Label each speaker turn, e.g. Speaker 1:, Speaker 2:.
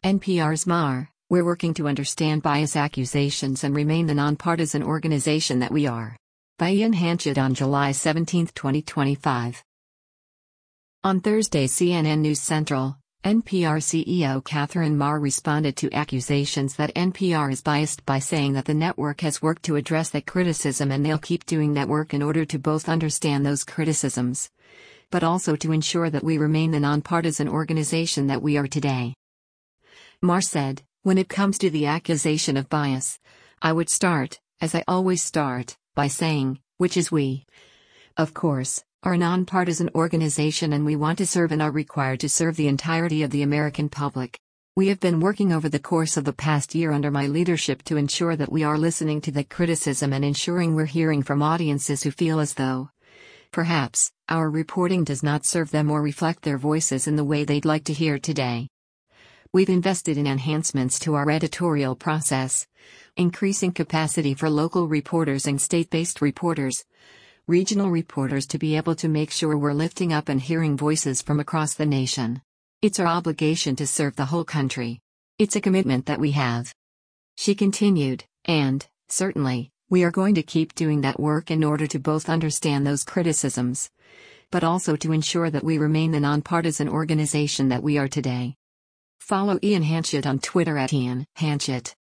Speaker 1: NPR's MAR, we're working to understand bias accusations and remain the nonpartisan organization that we are. By Ian Hanchett on July 17, 2025. On Thursday, CNN News Central, NPR CEO Catherine Maher responded to accusations that NPR is biased by saying that the network has worked to address that criticism and they'll keep doing that work in order to both understand those criticisms, but also to ensure that we remain the nonpartisan organization that we are today. Maher said, "When it comes to the accusation of bias, I would start, as I always start, by saying, which is we, of course, are a nonpartisan organization and we want to serve and are required to serve the entirety of the American public. We have been working over the course of the past year under my leadership to ensure that we are listening to the criticism and ensuring we're hearing from audiences who feel as though, perhaps, our reporting does not serve them or reflect their voices in the way they'd like to hear today. We've invested in enhancements to our editorial process, increasing capacity for local reporters and state-based reporters, regional reporters to be able to make sure we're lifting up and hearing voices from across the nation. It's our obligation to serve the whole country. It's a commitment that we have." She continued, "And, certainly, we are going to keep doing that work in order to both understand those criticisms, but also to ensure that we remain the nonpartisan organization that we are today." Follow Ian Hanchett on Twitter @Ian Hanchett.